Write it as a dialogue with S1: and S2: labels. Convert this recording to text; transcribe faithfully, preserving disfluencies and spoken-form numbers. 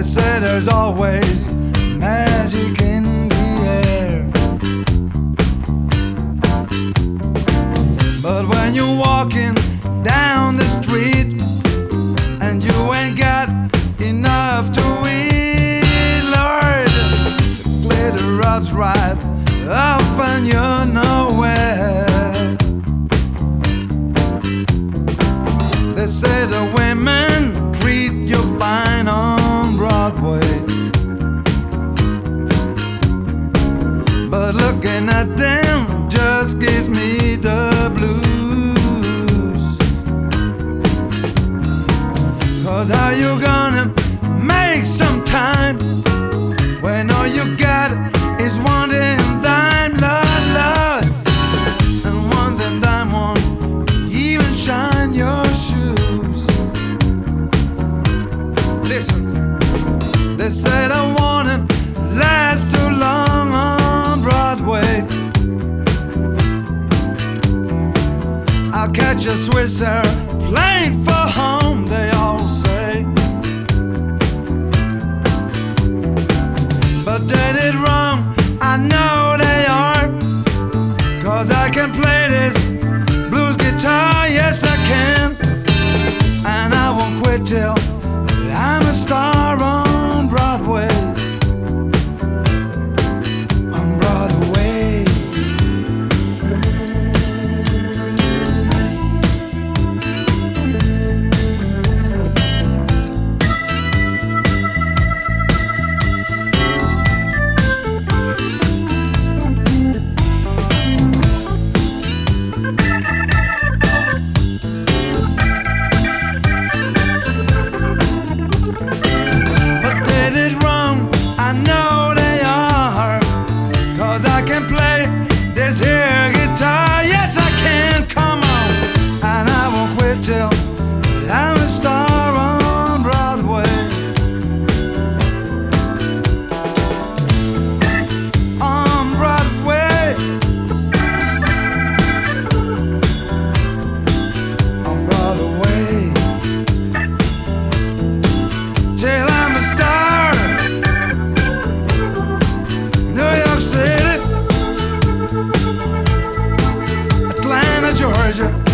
S1: say there's always magic in the air, but when you're walking down the street and you ain't got enough to eat, Lord, the glitter rubs right off and you're nowhere. They say the women treat you fine on Broadway, but looking at them just gives me the blues. Cause how you gonna make some time when all you got is one and dime, Lord, Lord, and one and dime won't even shine your shoes. Listen, they said I wanna last too long on Broadway. I'll catch a Swiss airplane for home, they all say, but they did wrong, I know they are. Cause I can play this blues guitar, yes I can, and I won't quit till I'm a star on Broadway. On Broadway. This here guitar, yes I can, come on, and I won't quit till I'm a star on Broadway. On Broadway. On Broadway. Till I'm a star. New York City, Georgia.